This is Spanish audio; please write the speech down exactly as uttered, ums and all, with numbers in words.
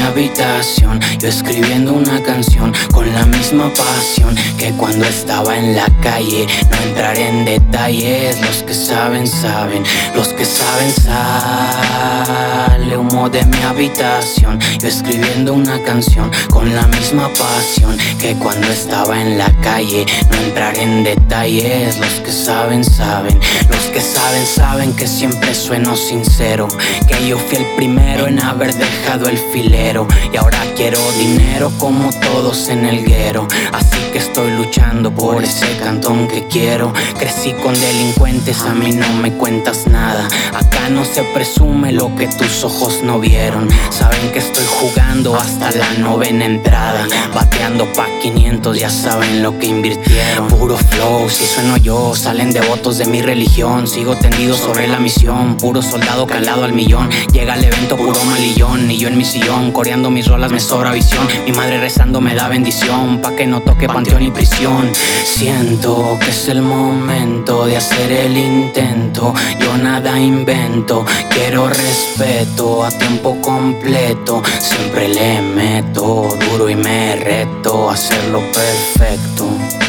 habitación, yo escribiendo una canción con la misma pasión que cuando estaba en la calle. No entraré en detalles, los que saben, saben, los que saben, sale humo de mi habitación, yo escribiendo una canción con la misma pasión que cuando estaba en la calle. No entraré en detalles, los que saben, saben, los que saben, saben que siempre sueno sincero, que yo fui el primero en haber dejado el filero y ahora quiero dinero como todos en el guero. Así que estoy luchando por ese cantón que quiero. Crecí con delincuentes, a mí no me cuentas nada. Acá no se presume lo que tus ojos no vieron. Saben que estoy jugando hasta la novena entrada, bateando pa' quinientos, ya saben lo que invirtieron. Puro flow, si sueno yo, salen devotos de mi religión. Sigo tendido sobre la misión, puro soldado calado al millón. Llega el evento puro malillón, y yo en mi sillón coreando mis rolas me sobra visión. Mi madre rezando me da bendición, pa' que no toque panteón y prisión. Siento que es el momento de hacer el intento, yo nada invento, quiero respeto a tiempo completo. Siempre le meto duro y me reto a hacerlo perfecto.